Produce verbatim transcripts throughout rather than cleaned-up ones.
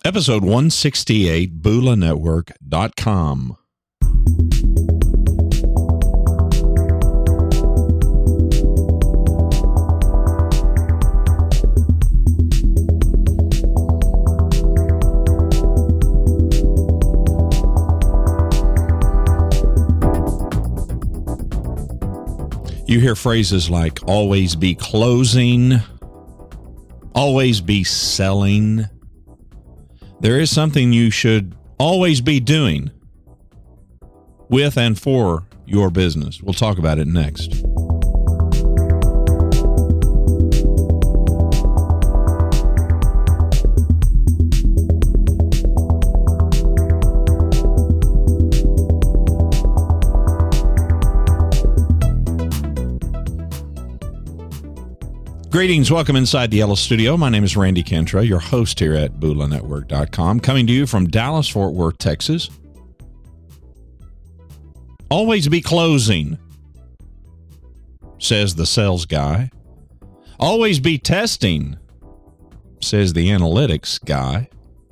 Episode one sixty-eight, Bula Network dot com. You hear phrases like always be closing, always be selling. There is something you should always be doing with and for your business. We'll talk about it next. Greetings. Welcome inside the Yellow Studio. My name is Randy Kentra, your host here at Bula Network dot com, coming to you from Dallas, Fort Worth, Texas. Always be closing, says the sales guy. Always be testing, says the analytics guy.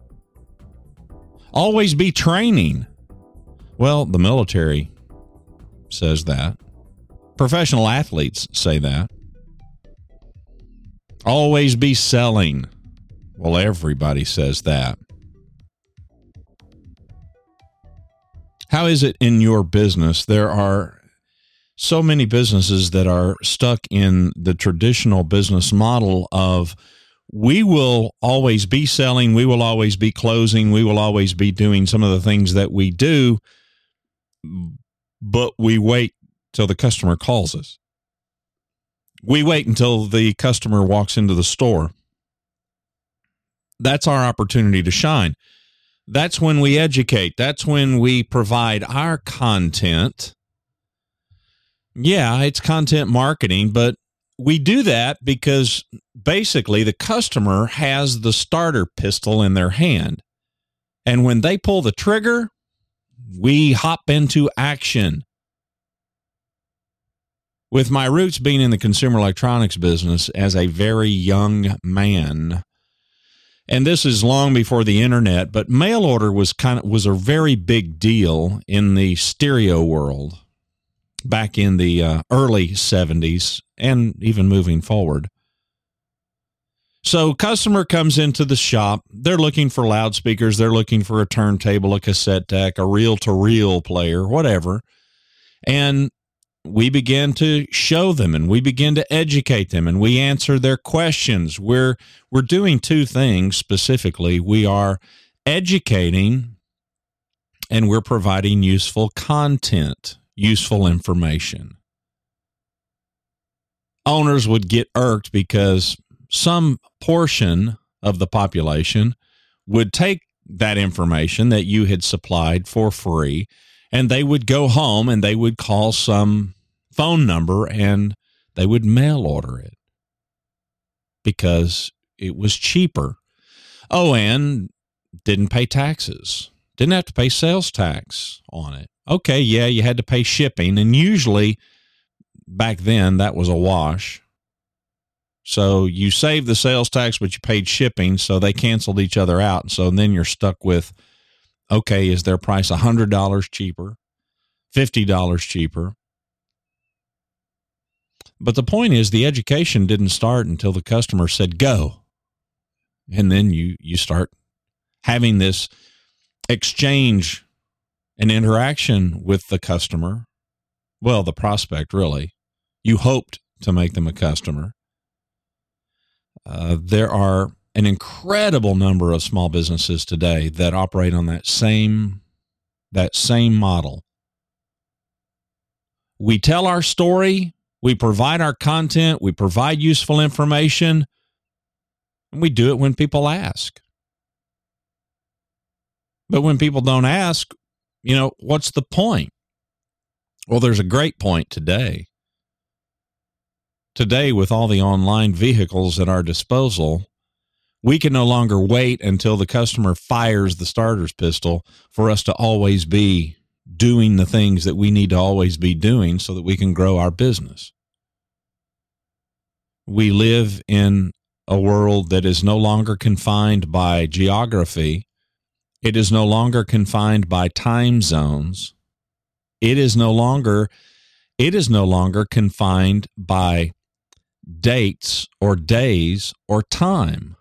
Always be training. Well, the military says that. Professional athletes say that. Always be selling. Well, everybody says that. How is it in your business? There are so many businesses that are stuck in the traditional business model of we will always be selling, we will always be closing, we will always be doing some of the things that we do, but we wait till the customer calls us. We wait until the customer walks into the store. That's our opportunity to shine. That's when we educate. That's when we provide our content. Yeah, it's content marketing, but we do that because basically the customer has the starter pistol in their hand. And when they pull the trigger, we hop into action. With my roots being in the consumer electronics business as a very young man, and this is long before the internet, but mail order was kind of was a very big deal in the stereo world back in the uh, early seventies and even moving forward. So customer comes into the shop, they're looking for loudspeakers, they're looking for a turntable, a cassette deck, a reel-to-reel player, whatever, and we begin to show them and we begin to educate them and we answer their questions. We're, we're doing two things specifically. We are educating and we're providing useful content, useful information. Owners would get irked because some portion of the population would take that information that you had supplied for free and they would go home and they would call some phone number and they would mail order it because it was cheaper. Oh, and didn't pay taxes. Didn't have to pay sales tax on it. Okay, yeah, you had to pay shipping. And usually back then that was a wash. So you saved the sales tax, but you paid shipping. So they canceled each other out. So then you're stuck with, okay, is their price one hundred dollars cheaper, fifty dollars cheaper? But the point is the education didn't start until the customer said, go. And then you, you start having this exchange and interaction with the customer. Well, the prospect, really. You hoped to make them a customer. Uh, there are an incredible number of small businesses today that operate on that same that same model. We tell our story, we provide our content, we provide useful information, and we do it when people ask. But when people don't ask, you know, what's the point? Well, there's a great point today. Today, with all the online vehicles at our disposal, we can no longer wait until the customer fires the starter's pistol for us to always be doing the things that we need to always be doing so that we can grow our business. We live in a world that is no longer confined by geography. It is no longer confined by time zones. It is no longer, it is no longer confined by dates or days or time.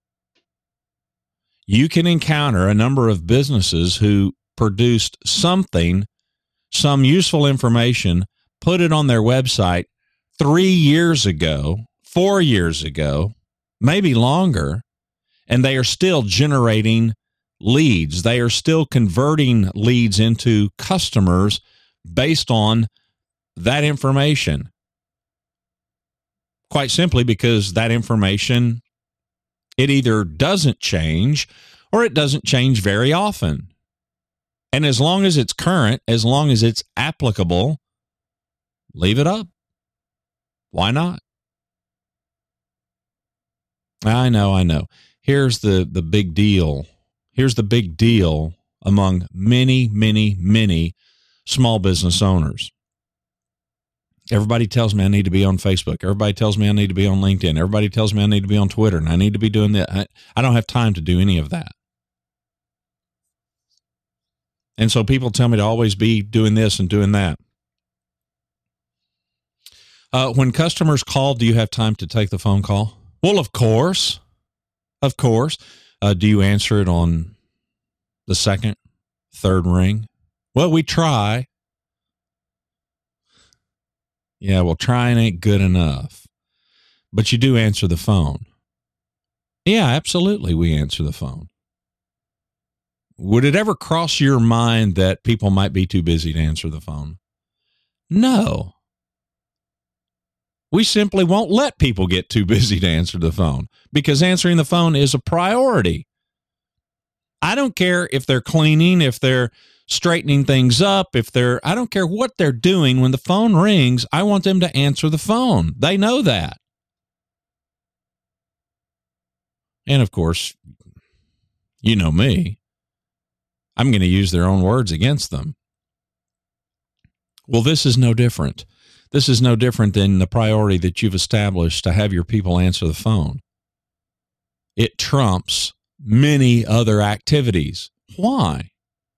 You can encounter a number of businesses who produced something, some useful information, put it on their website three years ago, four years ago, maybe longer, and they are still generating leads. They are still converting leads into customers based on that information. Quite simply because that information, it either doesn't change or it doesn't change very often. And as long as it's current, as long as it's applicable, leave it up. Why not? I know, I know. Here's the, the big deal. Here's the big deal among many, many, many small business owners. Everybody tells me I need to be on Facebook. Everybody tells me I need to be on LinkedIn. Everybody tells me I need to be on Twitter, and I need to be doing that. I, I don't have time to do any of that. And so people tell me to always be doing this and doing that. Uh, when customers call, do you have time to take the phone call? Well, of course. Of course. Uh, do you answer it on the second, third ring? Well, we try. Yeah, well, trying ain't good enough. But you do answer the phone. Yeah, absolutely, we answer the phone. Would it ever cross your mind that people might be too busy to answer the phone? No. We simply won't let people get too busy to answer the phone because answering the phone is a priority. I don't care if they're cleaning, if they're straightening things up, if they're, I don't care what they're doing. When the phone rings, I want them to answer the phone. They know that. And of course, you know me, I'm going to use their own words against them. Well, this is no different. This is no different than the priority that you've established to have your people answer the phone. It trumps many other activities. Why?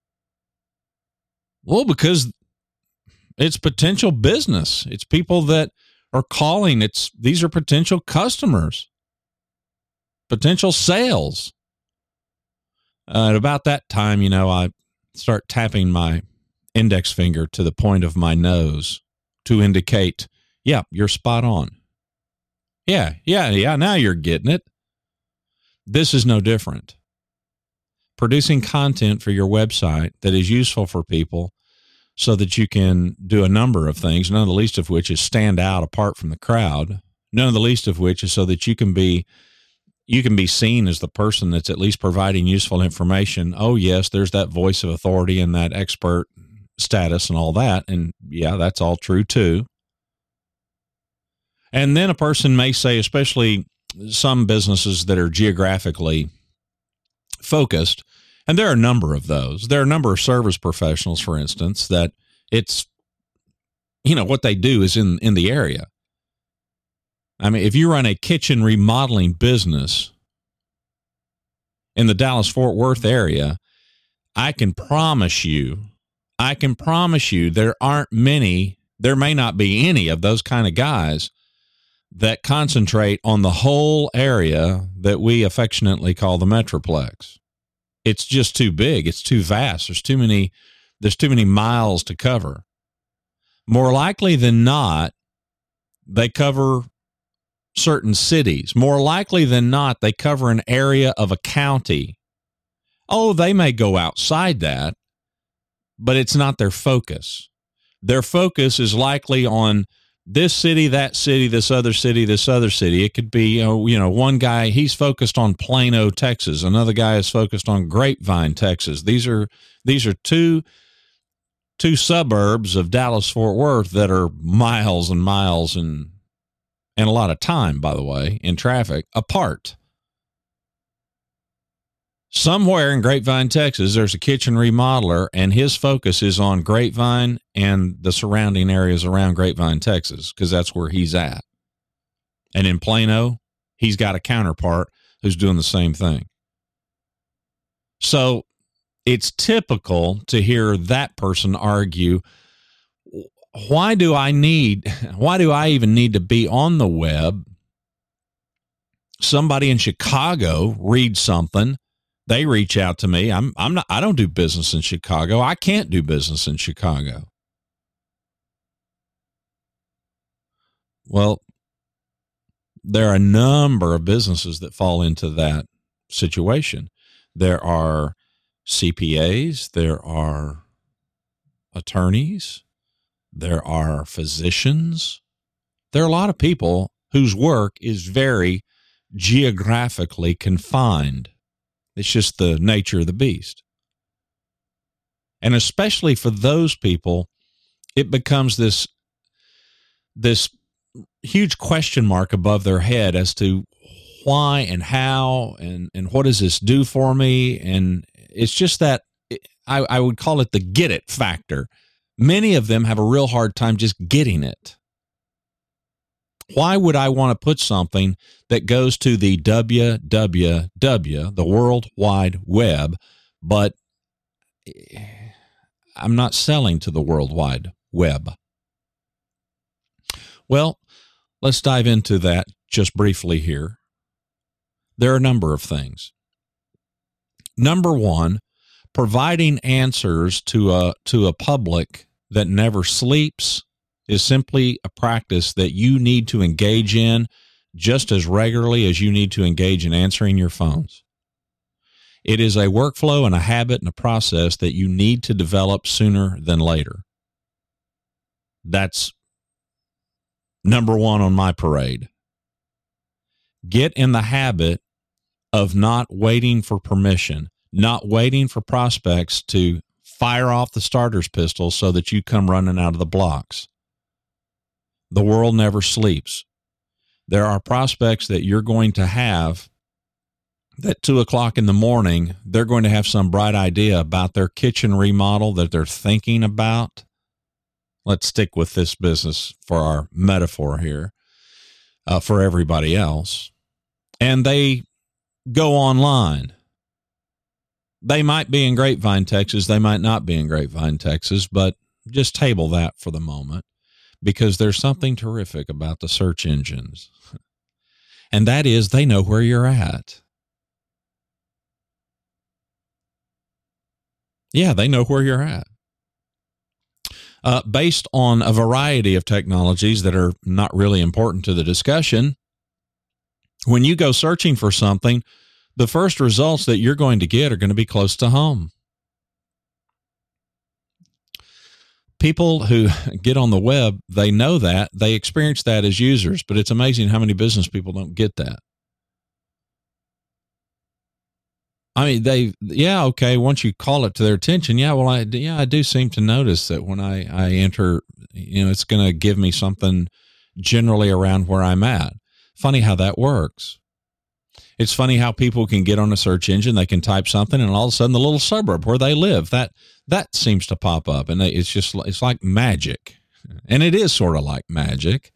Well, because it's potential business. It's people that are calling. It's these are potential customers, potential sales. Uh, at about that time, you know, I start tapping my index finger to the point of my nose to indicate, yeah, you're spot on. Yeah, yeah, yeah, now you're getting it. This is no different. Producing content for your website that is useful for people so that you can do a number of things, none of the least of which is stand out apart from the crowd, none of the least of which is so that you can be you can be seen as the person that's at least providing useful information. Oh, yes, there's that voice of authority and that expert status and all that. And yeah, that's all true too. And then a person may say, especially some businesses that are geographically focused, and there are a number of those. There are a number of service professionals, for instance, that it's, you know, what they do is in, in the area. I mean, if you run a kitchen remodeling business in the Dallas-Fort Worth area, I can promise you, I can promise you there aren't many, there may not be any of those kind of guys that concentrate on the whole area that we affectionately call the Metroplex. It's just too big. It's too vast. There's too many, there's too many miles to cover. More likely than not, they cover certain cities. More likely than not, they cover an area of a county. Oh, they may go outside that, but it's not their focus. Their focus is likely on this city, that city, this other city, this other city. It could be, you know, you know, one guy, he's focused on Plano, Texas. Another guy is focused on Grapevine, Texas. These are these are two two suburbs of Dallas-Fort Worth that are miles and miles and and a lot of time, by the way, in traffic apart. Somewhere in Grapevine, Texas, there's a kitchen remodeler, and his focus is on Grapevine and the surrounding areas around Grapevine, Texas, because that's where he's at. And in Plano, he's got a counterpart who's doing the same thing. So it's typical to hear that person argue, why do I need, why do I even need to be on the web? Somebody in Chicago reads something, they reach out to me. I'm, I'm not, I don't do business in Chicago. I can't do business in Chicago. Well, there are a number of businesses that fall into that situation. There are C P As, there are attorneys, there are physicians. There are a lot of people whose work is very geographically confined. It's just the nature of the beast. And especially for those people, it becomes this, this huge question mark above their head as to why and how and, and what does this do for me? And it's just that I, I would call it the get it factor. Many of them have a real hard time just getting it. Why would I want to put something that goes to the W W W, the World Wide Web, but I'm not selling to the World Wide Web? Well, let's dive into that just briefly here. There are a number of things. Number one, providing answers to a to a public that never sleeps is simply a practice that you need to engage in just as regularly as you need to engage in answering your phones. It is a workflow and a habit and a process that you need to develop sooner than later. That's number one on my parade. Get in the habit of not waiting for permission, not waiting for prospects to fire off the starter's pistol so that you come running out of the blocks. The world never sleeps. There are prospects that you're going to have that two o'clock in the morning, they're going to have some bright idea about their kitchen remodel that they're thinking about. Let's stick with this business for our metaphor here, uh, for everybody else. And they go online. They might be in Grapevine, Texas. They might not be in Grapevine, Texas, but just table that for the moment, because there's something terrific about the search engines. And that is they know where you're at. Yeah, they know where you're at. Uh, based on a variety of technologies that are not really important to the discussion, when you go searching for something, the first results that you're going to get are going to be close to home. People who get on the web, they know that. They experience that as users, but it's amazing how many business people don't get that. I mean, they, yeah, okay, once you call it to their attention, yeah, well, I, yeah, I do seem to notice that when I, I enter, you know, it's going to give me something generally around where I'm at. Funny how that works. It's funny how people can get on a search engine, they can type something, and all of a sudden the little suburb where they live, that that seems to pop up, and they, it's just, it's like magic. And it is sort of like magic.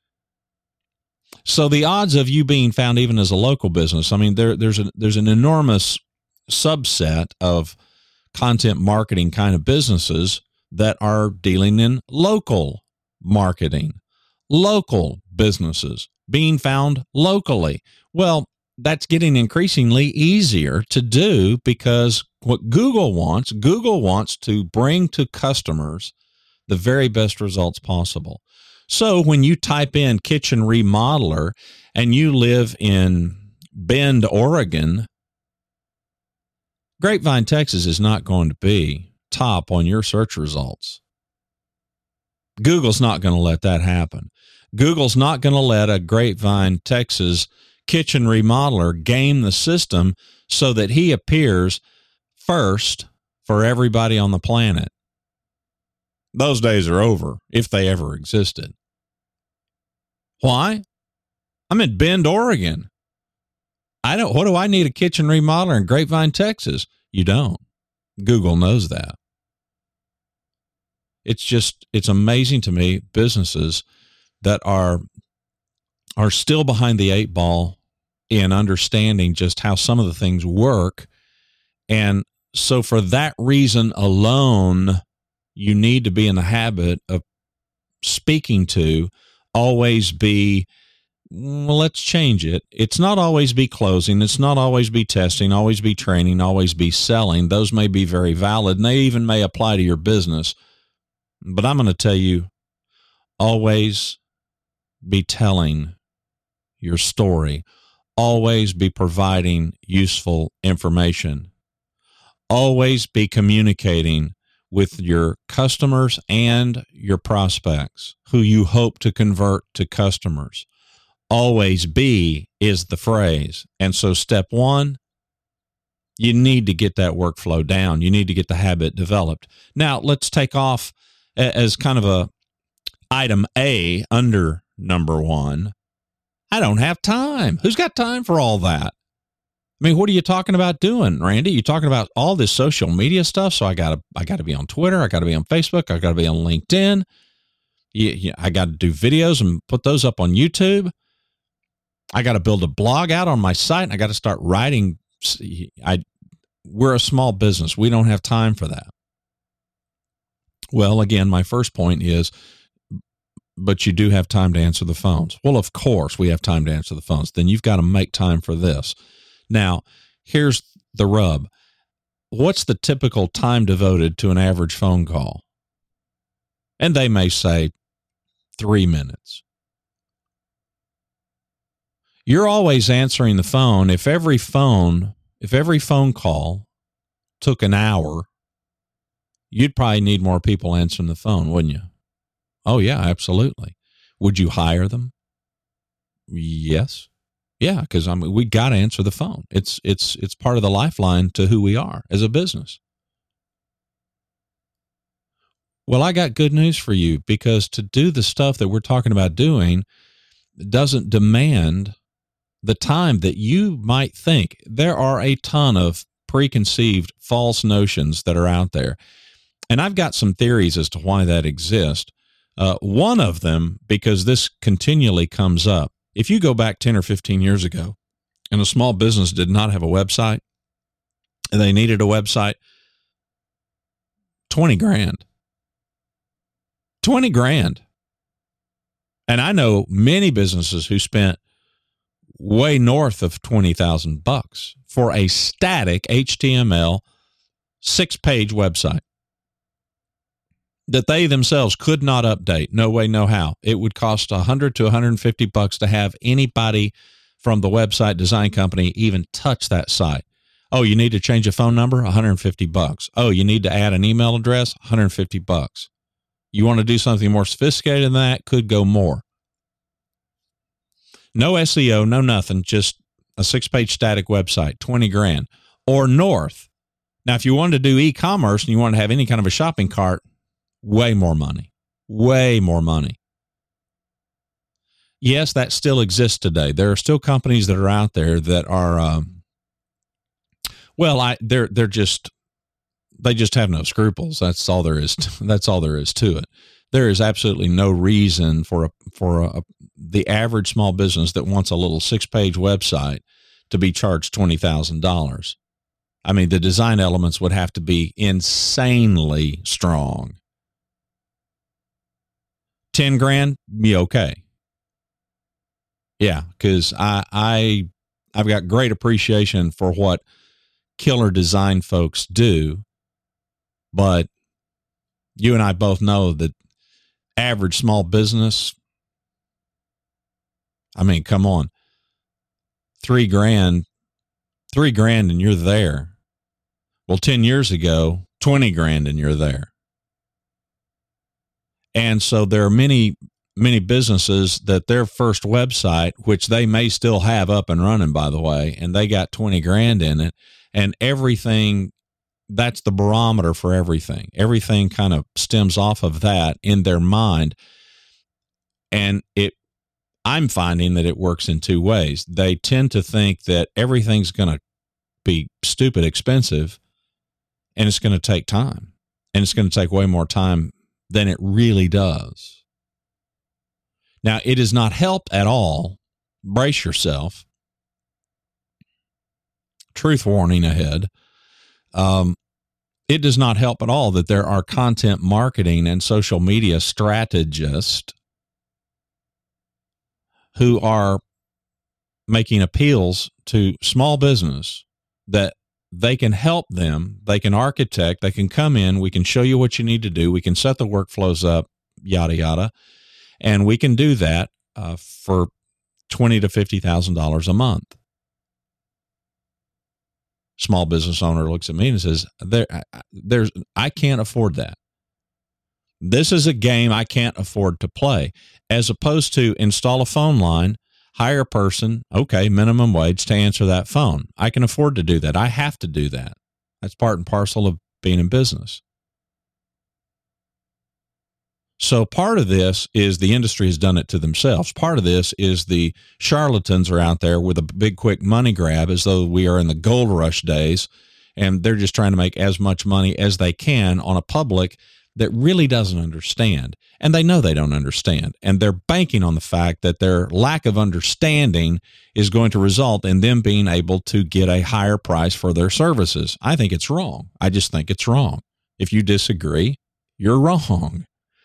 So the odds of you being found even as a local business, I mean, there, there's a, there's an enormous subset of content marketing kind of businesses that are dealing in local marketing, local businesses being found locally. Well, that's getting increasingly easier to do because what Google wants, Google wants to bring to customers the very best results possible. So when you type in kitchen remodeler and you live in Bend, Oregon, Grapevine, Texas is not going to be top on your search results. Google's not going to let that happen. Google's not going to let a Grapevine, Texas kitchen remodeler game the system so that he appears first for everybody on the planet. Those days are over, if they ever existed. Why? I'm in Bend, Oregon. I don't, what do I need a kitchen remodeler in Grapevine, Texas? You don't. Google knows that. It's just, it's amazing to me, businesses that are, are still behind the eight ball in understanding just how some of the things work. And so for that reason alone, you need to be in the habit of speaking to, always be, well, let's change it. It's not always be closing. It's not always be testing, always be training, always be selling. Those may be very valid, and they even may apply to your business. But I'm going to tell you, always be telling your story. Always be providing useful information. Always be communicating with your customers and your prospects who you hope to convert to customers. Always be is the phrase. And so step one, you need to get that workflow down. You need to get the habit developed. Now, let's take off as kind of a item A under number one. I don't have time. Who's got time for all that? I mean, what are you talking about doing, Randy? You're talking about all this social media stuff. So I gotta, I gotta be on Twitter. I gotta be on Facebook. I gotta be on LinkedIn. You, you, I got to do videos and put those up on YouTube. I got to build a blog out on my site, and I got to start writing. I, we're a small business. We don't have time for that. Well, again, my first point is, but you do have time to answer the phones. Well, of course we have time to answer the phones. Then you've got to make time for this. Now, here's the rub. What's the typical time devoted to an average phone call? And they may say three minutes. You're always answering the phone. If every phone, if every phone call took an hour, you'd probably need more people answering the phone, wouldn't you? Oh, yeah, absolutely. Would you hire them? Yes. Yeah, because I mean, we got to answer the phone. It's it's it's part of the lifeline to who we are as a business. Well, I got good news for you, because to do the stuff that we're talking about doing doesn't demand the time that you might think. There are a ton of preconceived false notions that are out there. And I've got some theories as to why that exists. Uh, one of them, because this continually comes up. If you go back ten or fifteen years ago and a small business did not have a website and they needed a website, twenty grand. twenty grand. And I know many businesses who spent way north of twenty thousand bucks for a static H T M L six-page website that they themselves could not update. No way, no how. It would cost one hundred to one hundred fifty bucks to have anybody from the website design company even touch that site. Oh, you need to change a phone number? one hundred fifty bucks. Oh, you need to add an email address? one hundred fifty bucks. You want to do something more sophisticated than that? Could go more. No S E O, no nothing, just a six-page static website, twenty grand or north. Now, if you wanted to do e-commerce and you wanted to have any kind of a shopping cart, way more money, way more money. Yes, that still exists today. There are still companies that are out there that are, um, well, I they're they're just they just have no scruples. That's all there is. To, that's all there is to it. There is absolutely no reason for a for a, the average small business that wants a little six-page website to be charged twenty thousand dollars. I mean, the design elements would have to be insanely strong. ten grand, be okay. Yeah, because I, I, I've got great appreciation for what killer design folks do, but you and I both know that average small business, I mean, come on, three grand, three grand and you're there. Well, ten years ago, twenty grand and you're there. And so there are many, many businesses that their first website, which they may still have up and running, by the way, and they got twenty grand in it, and everything, that's the barometer for everything. Everything kind of stems off of that in their mind. And it, I'm finding that it works in two ways. They tend to think that everything's going to be stupid expensive, and it's going to take time, and it's going to take way more time than it really does. Now, it does not help at all. Brace yourself. truth warning ahead. Um, it does not help at all that there are content marketing and social media strategists who are making appeals to small business that they can help them, they can architect, they can come in, we can show you what you need to do, we can set the workflows up, yada, yada, and we can do that uh, for twenty thousand to fifty thousand dollars a month. Small business owner looks at me and says, there, there's, I can't afford that. This is a game I can't afford to play, as opposed to install a phone line, hire a person, okay, minimum wage to answer that phone. I can afford to do that. I have to do that. That's part and parcel of being in business. So part of this is the industry has done it to themselves. Part of this is the charlatans are out there with a big, quick money grab as though we are in the gold rush days, and they're just trying to make as much money as they can on a public that really doesn't understand. And they know they don't understand. And they're banking on the fact that their lack of understanding is going to result in them being able to get a higher price for their services. I think it's wrong. I just think it's wrong. If you disagree, you're wrong.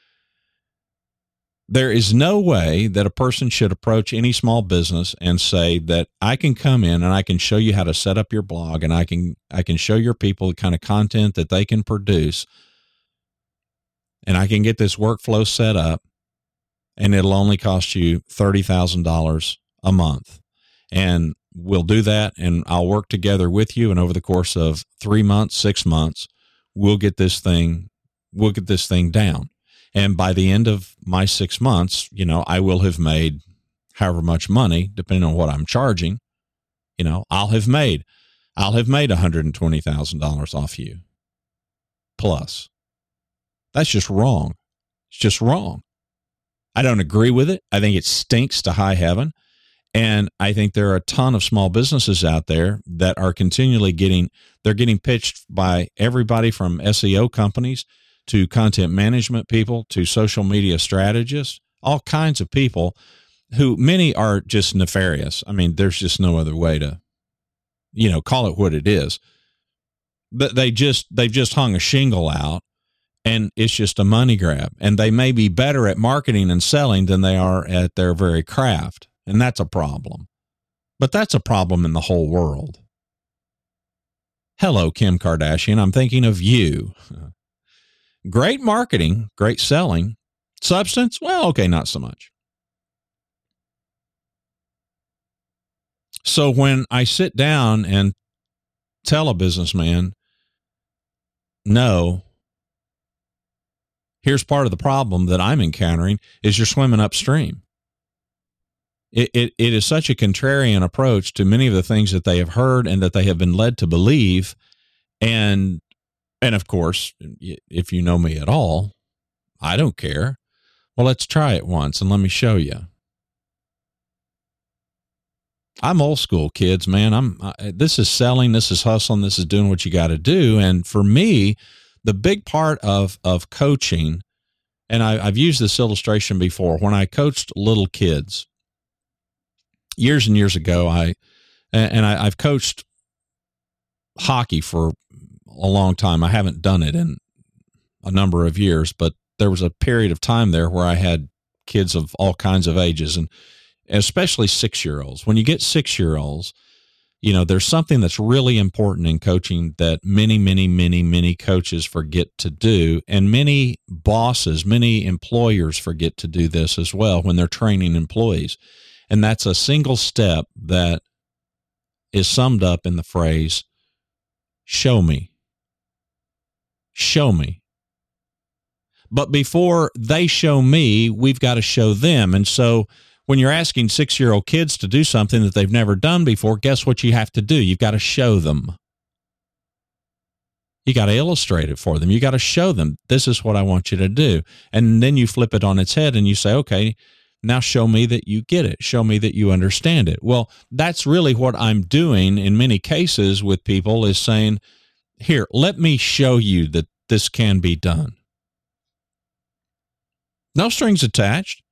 There is no way that a person should approach any small business and say that I can come in and I can show you how to set up your blog, and I can I can show your people the kind of content that they can produce, and I can get this workflow set up, and it'll only cost you thirty thousand dollars a month. And we'll do that, and I'll work together with you, and over the course of three months, six months, we'll get this thing, we'll get this thing down. And by the end of my six months, you know, I will have made however much money, depending on what I'm charging. You know, I'll have made, I'll have made one hundred twenty thousand dollars off you. Plus. That's just wrong. It's just wrong. I don't agree with it. I think it stinks to high heaven. And I think there are a ton of small businesses out there that are continually getting, they're getting pitched by everybody from S E O companies to content management people, to social media strategists, all kinds of people who many are just nefarious. I mean, there's just no other way to, you know, call it what it is. But they just, they've just hung a shingle out, and it's just a money grab. And they may be better at marketing and selling than they are at their very craft. And that's a problem. But that's a problem in the whole world. Hello, Kim Kardashian. I'm thinking of you. Great marketing, great selling. Substance? Well, okay, not so much. So when I sit down and tell a businessman, no, here's part of the problem that I'm encountering is you're swimming upstream. It, it, it is such a contrarian approach to many of the things that they have heard and that they have been led to believe. And And of course, if you know me at all, I don't care. Well, let's try it once and let me show you. I'm old school, kids, man. I'm I, this is selling, this is hustling, this is doing what you got to do. And for me, the big part of of coaching, and I, I've used this illustration before, when I coached little kids years and years ago, I and I, I've coached hockey for a long time. I haven't done it in a number of years, but there was a period of time there where I had kids of all kinds of ages, and especially six-year-olds. When you get six-year-olds, you know, there's something that's really important in coaching that many, many, many, many coaches forget to do, and many bosses, many employers forget to do this as well when they're training employees. And that's a single step that is summed up in the phrase, show me. Show me. But before they show me, we've got to show them. And so when you're asking six-year-old kids to do something that they've never done before, guess what you have to do? You've got to show them. You got to illustrate it for them. You got to show them, this is what I want you to do. And then you flip it on its head and you say, okay, now show me that you get it. Show me that you understand it. Well, that's really what I'm doing in many cases with people, is saying, here, let me show you that this can be done. No strings attached.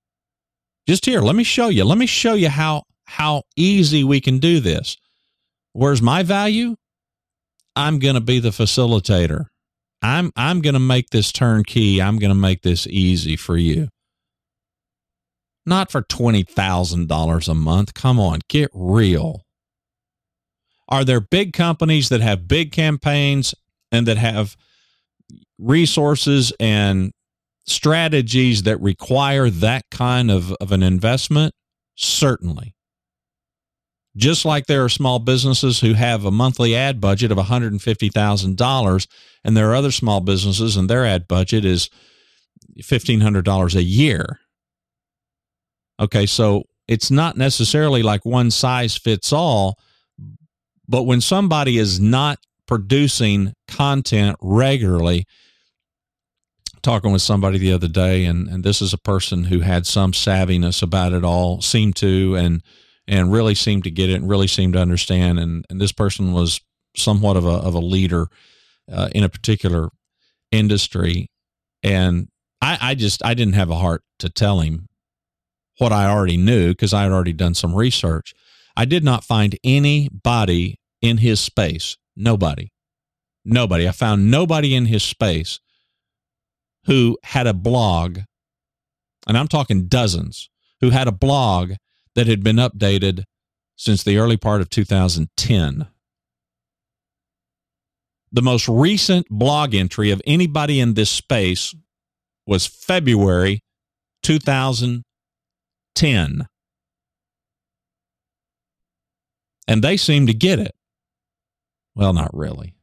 Just here, let me show you. Let me show you how, how easy we can do this. Where's my value? I'm going to be the facilitator. I'm I'm going to make this turnkey. I'm going to make this easy for you. Not for twenty thousand dollars a month. Come on, get real. Are there big companies that have big campaigns and that have resources and strategies that require that kind of, of an investment? Certainly. Just like there are small businesses who have a monthly ad budget of one hundred fifty thousand dollars, and there are other small businesses and their ad budget is fifteen hundred dollars a year. Okay, so it's not necessarily like one size fits all, but when somebody is not producing content regularly, talking with somebody the other day, and, and this is a person who had some savviness about it all, seemed to, and and really seemed to get it and really seemed to understand. And, and this person was somewhat of a of a leader uh, in a particular industry. And I, I just, I didn't have a heart to tell him what I already knew because I had already done some research. I did not find anybody in his space. Nobody. Nobody. I found nobody in his space who had a blog, and I'm talking dozens, who had a blog that had been updated since the early part of two thousand ten. The most recent blog entry of anybody in this space was February two thousand ten. And they seem to get it. Well, not really.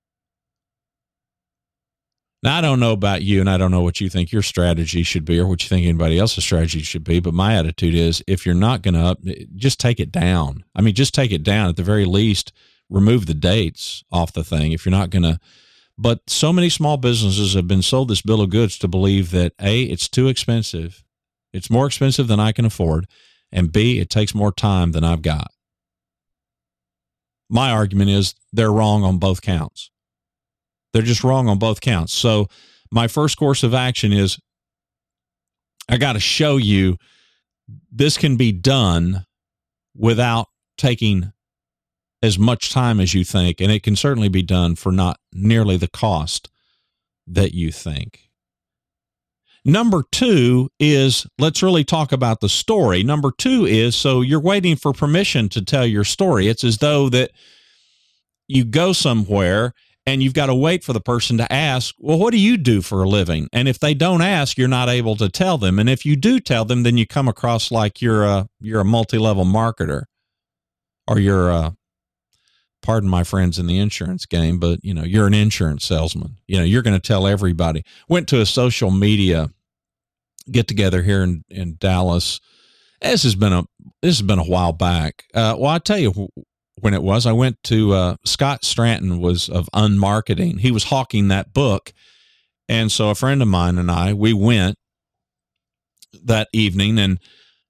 Now, I don't know about you, and I don't know what you think your strategy should be or what you think anybody else's strategy should be, but my attitude is if you're not going to, just take it down. I mean, just take it down. At the very least, remove the dates off the thing if you're not going to. But so many small businesses have been sold this bill of goods to believe that, A, it's too expensive. It's more expensive than I can afford, and B, it takes more time than I've got. My argument is they're wrong on both counts. They're just wrong on both counts. So my first course of action is I got to show you this can be done without taking as much time as you think, and it can certainly be done for not nearly the cost that you think. Number two is, let's really talk about the story. Number two is, so you're waiting for permission to tell your story. It's as though that you go somewhere and you've got to wait for the person to ask, well, what do you do for a living? And if they don't ask, you're not able to tell them. And if you do tell them, then you come across like you're a, you're a multi-level marketer, or you're a, pardon my friends in the insurance game, but you know, you're an insurance salesman. You know, you're going to tell everybody. Went to a social media get together here in, in Dallas. This has been a, this has been a while back. Uh, well, I tell you when it was, I went to, uh, Scott Stratton was of Unmarketing. He was hawking that book. And so a friend of mine and I, we went that evening, and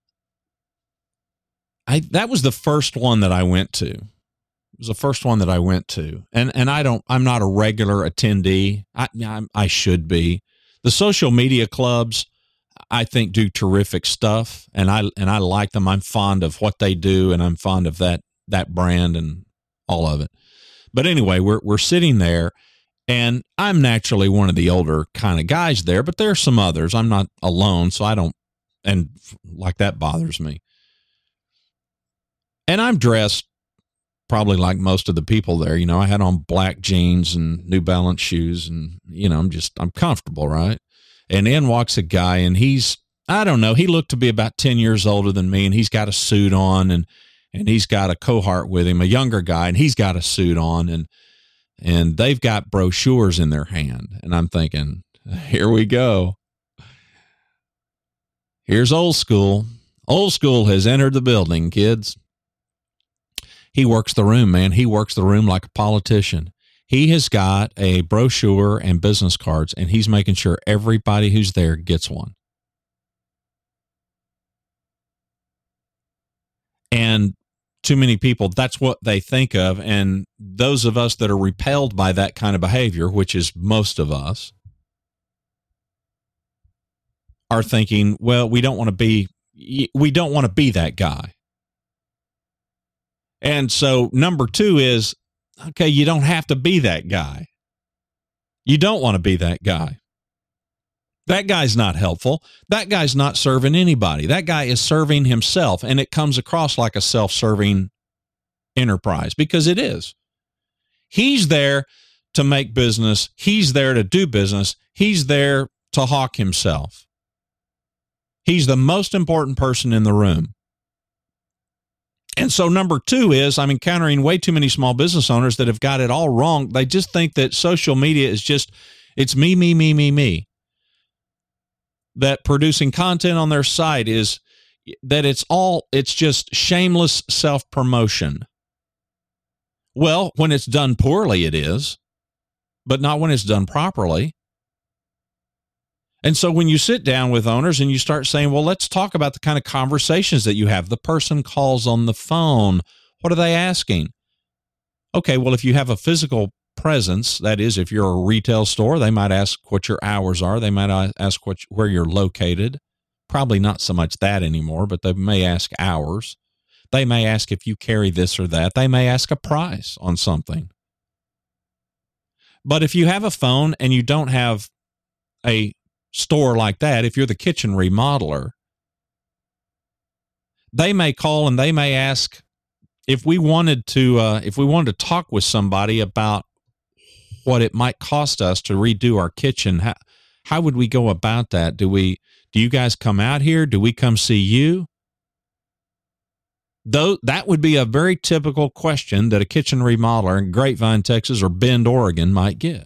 I, that was the first one that I went to. It was the first one that I went to. And, and I don't, I'm not a regular attendee. I, I, I should be. The social media clubs, I think, do terrific stuff, and I, and I like them. I'm fond of what they do, and I'm fond of that, that brand and all of it. But anyway, we're, we're sitting there, and I'm naturally one of the older kind of guys there, but there are some others. I'm not alone, so I don't, and like that bothers me. And I'm dressed probably like most of the people there. You know, I had on black jeans and New Balance shoes, and, you know, I'm just, I'm comfortable, right? And in walks a guy, and he's, I don't know, he looked to be about ten years older than me, and he's got a suit on, and and he's got a cohort with him, a younger guy, and he's got a suit on, and and they've got brochures in their hand. And I'm thinking, here we go. Here's old school. Old school has entered the building, kids. He works the room, man. He works the room like a politician. He has got a brochure and business cards, and he's making sure everybody who's there gets one. And too many people, that's what they think of. And those of us that are repelled by that kind of behavior, which is most of us, are thinking, well, we don't want to be, we don't want to be that guy. And so number two is, okay, you don't have to be that guy. You don't want to be that guy. That guy's not helpful. That guy's not serving anybody. That guy is serving himself, and it comes across like a self-serving enterprise because it is. He's there to make business. He's there to do business. He's there to hawk himself. He's the most important person in the room. And so number two is I'm encountering way too many small business owners that have got it all wrong. They just think that social media is just, it's me, me, me, me, me. That producing content on their site is that it's all, it's just shameless self-promotion. Well, when it's done poorly, it is, but not when it's done properly. And so when you sit down with owners and you start saying, well, let's talk about the kind of conversations that you have. The person calls on the phone. What are they asking? Okay, well, if you have a physical presence, that is, if you're a retail store, they might ask what your hours are. They might ask what, where you're located. Probably not so much that anymore, but they may ask hours. They may ask if you carry this or that. They may ask a price on something. But if you have a phone and you don't have a store like that, if you're the kitchen remodeler, they may call and they may ask if we wanted to, uh, if we wanted to talk with somebody about what it might cost us to redo our kitchen. How, how would we go about that? Do we, do you guys come out here? Do we come see you? Though that would be a very typical question that a kitchen remodeler in Grapevine, Texas, or Bend, Oregon might get.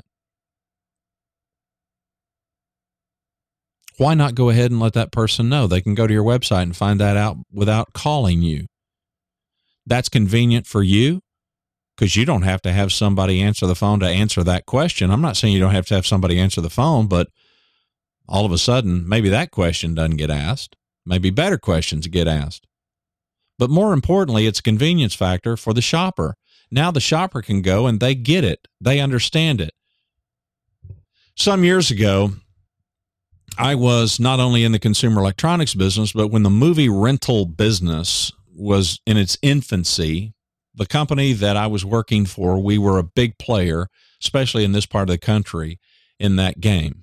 Why not go ahead and let that person know? They can go to your website and find that out without calling you. That's convenient for you because you don't have to have somebody answer the phone to answer that question. I'm not saying you don't have to have somebody answer the phone, but all of a sudden, maybe that question doesn't get asked. Maybe better questions get asked. But more importantly, it's a convenience factor for the shopper. Now the shopper can go and they get it. They understand it. Some years ago, I was not only in the consumer electronics business, but when the movie rental business was in its infancy, the company that I was working for, we were a big player, especially in this part of the country, in that game.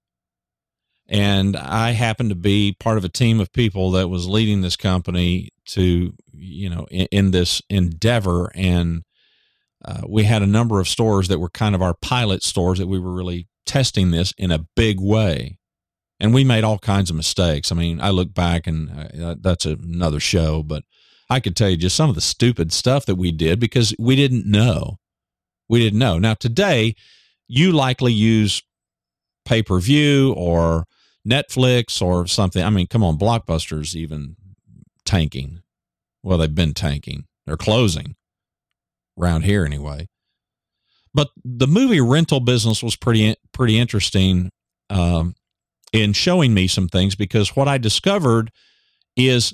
And I happened to be part of a team of people that was leading this company to, you know, in, in this endeavor. And uh, we had a number of stores that were kind of our pilot stores that we were really testing this in a big way. And we made all kinds of mistakes. I mean, I look back and uh, that's another show, but I could tell you just some of the stupid stuff that we did because we didn't know. We didn't know. Now, today, you likely use pay-per-view or Netflix or something. I mean, come on, Blockbuster's even tanking. Well, they've been tanking. They're closing around here anyway. But the movie rental business was pretty, pretty interesting um, in showing me some things because what I discovered is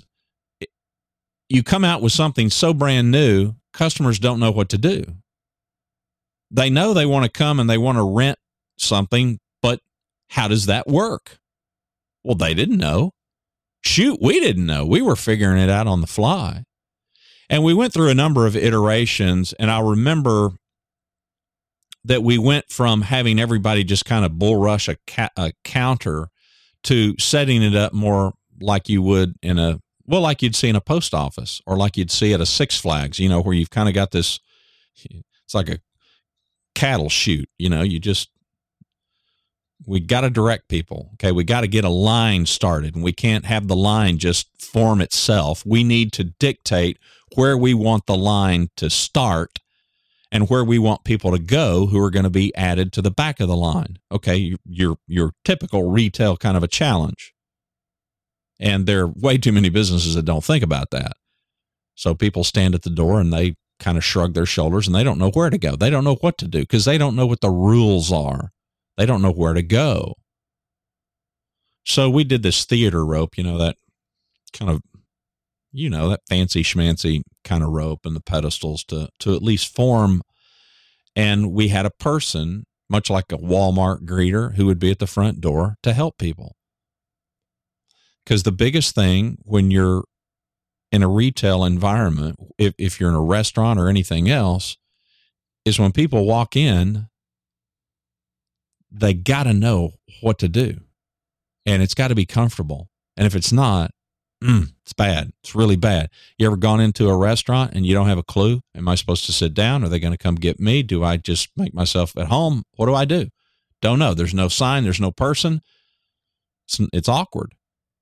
you come out with something so brand new, customers don't know what to do. They know they want to come and they want to rent something, but how does that work? Well, they didn't know. Shoot, we didn't know. We were figuring it out on the fly. And we went through a number of iterations, and I remember that we went from having everybody just kind of bull rush a, ca- a counter to setting it up more like you would in a, well, like you'd see in a post office or like you'd see at a Six Flags, you know, where you've kind of got this, it's like a cattle chute, you know, you just, we got to direct people. Okay. We got to get a line started, and we can't have the line just form itself. We need to dictate where we want the line to start and where we want people to go who are going to be added to the back of the line. Okay. Your, your typical retail kind of a challenge. And there are way too many businesses that don't think about that. So people stand at the door and they kind of shrug their shoulders and they don't know where to go. They don't know what to do because they don't know what the rules are. They don't know where to go. So we did this theater rope, you know, that kind of, you know, that fancy schmancy kind of rope and the pedestals to, to at least form. And we had a person, much like a Walmart greeter, who would be at the front door to help people. Because the biggest thing when you're in a retail environment, if, if you're in a restaurant or anything else, is when people walk in, they got to know what to do. And it's got to be comfortable. And if it's not, mm, it's bad. It's really bad. You ever gone into a restaurant and you don't have a clue? Am I supposed to sit down? Are they going to come get me? Do I just make myself at home? What do I do? Don't know. There's no sign. There's no person. It's, it's awkward.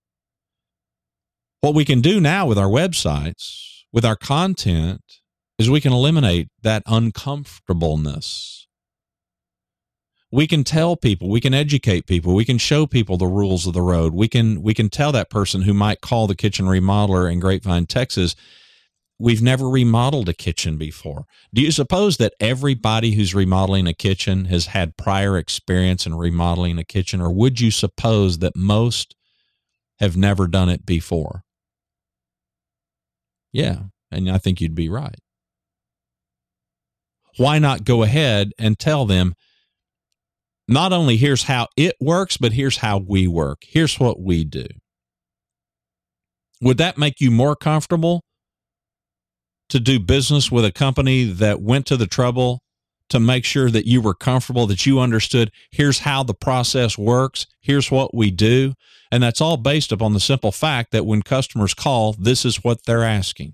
What we can do now with our websites, with our content, is we can eliminate that uncomfortableness. We can tell people, we can educate people, we can show people the rules of the road. We can we can tell that person who might call the kitchen remodeler in Grapevine, Texas, we've never remodeled a kitchen before. Do you suppose that everybody who's remodeling a kitchen has had prior experience in remodeling a kitchen, or would you suppose that most have never done it before? Yeah, and I think you'd be right. Why not go ahead and tell them, not only here's how it works, but here's how we work. Here's what we do. Would that make you more comfortable to do business with a company that went to the trouble to make sure that you were comfortable, that you understood, here's how the process works, here's what we do? And that's all based upon the simple fact that when customers call, this is what they're asking.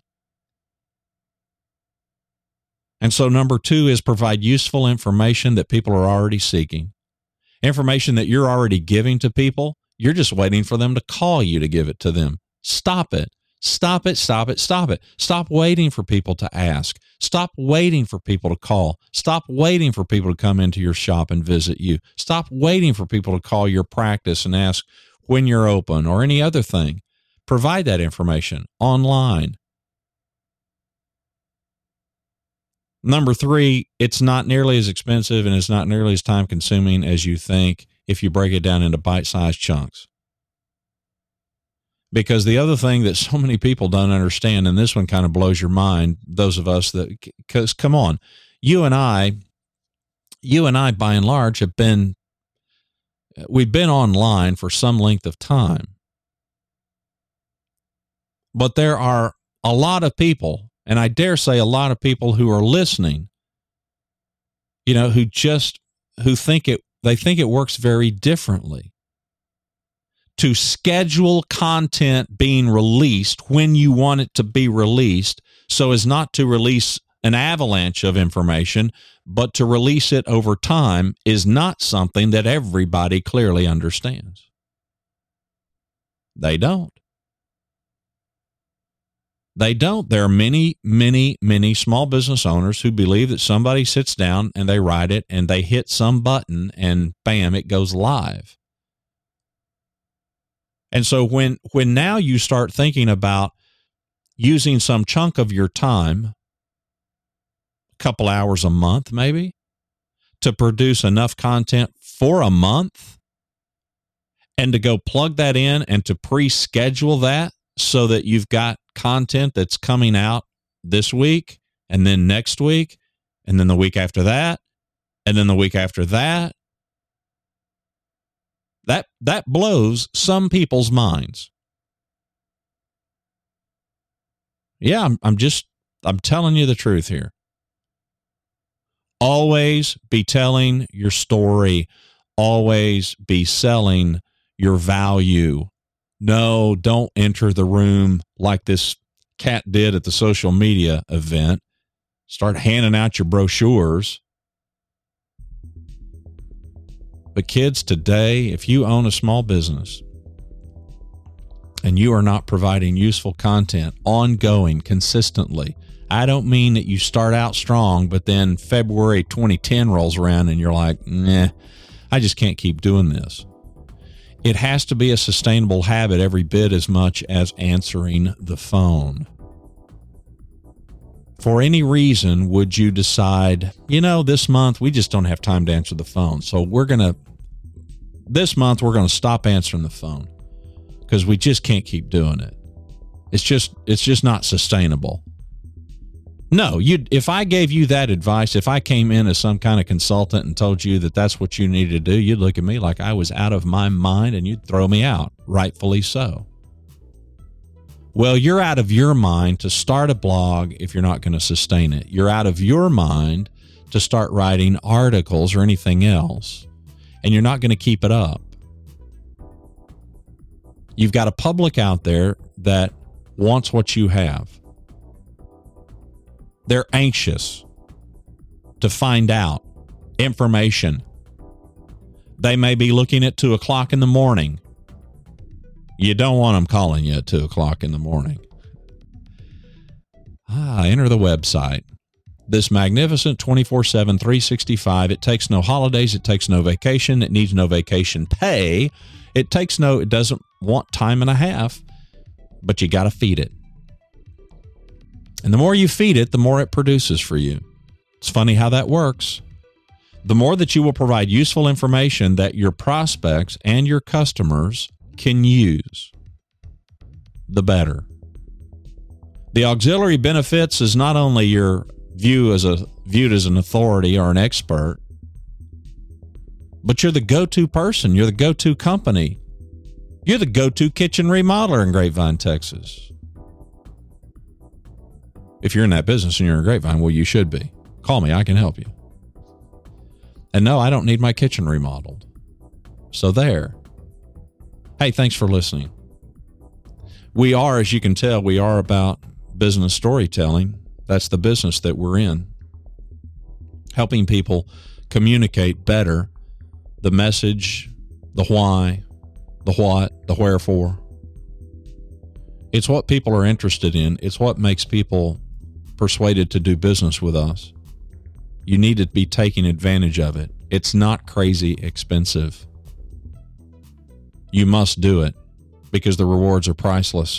And so number two is provide useful information that people are already seeking. Information that you're already giving to people, you're just waiting for them to call you to give it to them. Stop it. Stop it, stop it, stop it. Stop waiting for people to ask. Stop waiting for people to call. Stop waiting for people to come into your shop and visit you. Stop waiting for people to call your practice and ask when you're open or any other thing. Provide that information online. Number three, it's not nearly as expensive and it's not nearly as time consuming as you think if you break it down into bite-sized chunks. Because the other thing that so many people don't understand, and this one kind of blows your mind, those of us that, because come on, you and I, you and I by and large have been, we've been online for some length of time. But there are a lot of people, and I dare say a lot of people who are listening, you know, who just, who think it, they think it works very differently. To schedule content being released when you want it to be released so as not to release an avalanche of information, but to release it over time is not something that everybody clearly understands. They don't. They don't. There are many, many, many small business owners who believe that somebody sits down and they write it and they hit some button and bam, it goes live. And so when when now you start thinking about using some chunk of your time, a couple hours a month maybe, to produce enough content for a month and to go plug that in and to pre-schedule that so that you've got content that's coming out this week and then next week and then the week after that and then the week after that. That that blows some people's minds. Yeah, I'm, I'm just, I'm telling you the truth here. Always be telling your story. Always be selling your value. No, don't enter the room like this cat did at the social media event. Start handing out your brochures. But kids, today, if you own a small business and you are not providing useful content ongoing, consistently, I don't mean that you start out strong, but then February twenty ten rolls around and you're like, nah, I just can't keep doing this. It has to be a sustainable habit every bit as much as answering the phone. For any reason, would you decide, you know, this month we just don't have time to answer the phone. So we're going to, this month we're going to stop answering the phone because we just can't keep doing it. It's just, it's just not sustainable. No, you. If I gave you that advice, if I came in as some kind of consultant and told you that that's what you needed to do, you'd look at me like I was out of my mind and you'd throw me out, rightfully so. Well, you're out of your mind to start a blog if you're not going to sustain it. You're out of your mind to start writing articles or anything else, and you're not going to keep it up. You've got a public out there that wants what you have. They're anxious to find out information. They may be looking at two o'clock in the morning. You don't want them calling you at two o'clock in the morning. Ah, enter the website. This magnificent twenty-four seven, three sixty-five. It takes no holidays. It takes no vacation. It needs no vacation pay. It takes no, it doesn't want time and a half, but you got to feed it. And the more you feed it, the more it produces for you. It's funny how that works. The more that you will provide useful information that your prospects and your customers can use, the better. The auxiliary benefits is not only your view as a viewed as an authority or an expert, but you're the go-to person. You're the go-to company. You're the go-to kitchen remodeler in Grapevine, Texas. If you're in that business and you're in Grapevine, well, you should be. Call me. I can help you. And no, I don't need my kitchen remodeled. So there. Hey, thanks for listening. We are, as you can tell, we are about business storytelling. That's the business that we're in. Helping people communicate better the message, the why, the what, the wherefore. It's what people are interested in. It's what makes people persuaded to do business with us. You need to be taking advantage of it. It's not crazy expensive. You must do it because the rewards are priceless.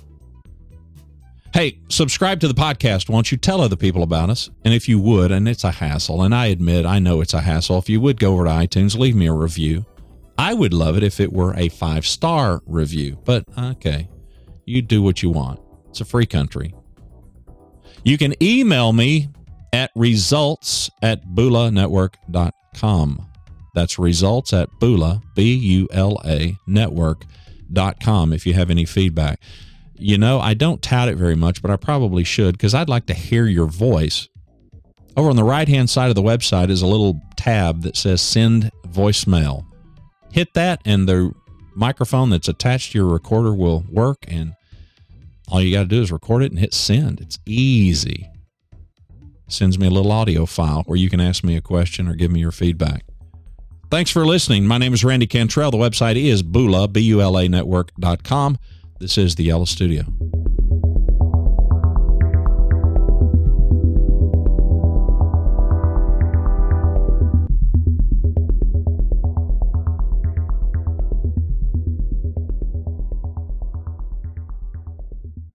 Hey, subscribe to the podcast. Won't you tell other people about us? And if you would, and it's a hassle, and I admit, I know it's a hassle. If you would go over to iTunes, leave me a review. I would love it if it were a five-star review, but okay, you do what you want. It's a free country. You can email me at results at bula network dot com. That's results at Bula, B U L A, network dot com if you have any feedback. You know, I don't tout it very much, but I probably should because I'd like to hear your voice. Over on the right-hand side of the website is a little tab that says send voicemail. Hit that and the microphone that's attached to your recorder will work, and all you got to do is record it and hit send. It's easy. Sends me a little audio file where you can ask me a question or give me your feedback. Thanks for listening. My name is Randy Cantrell. The website is Bula, B U L A network dot com. This is the Yellow Studio.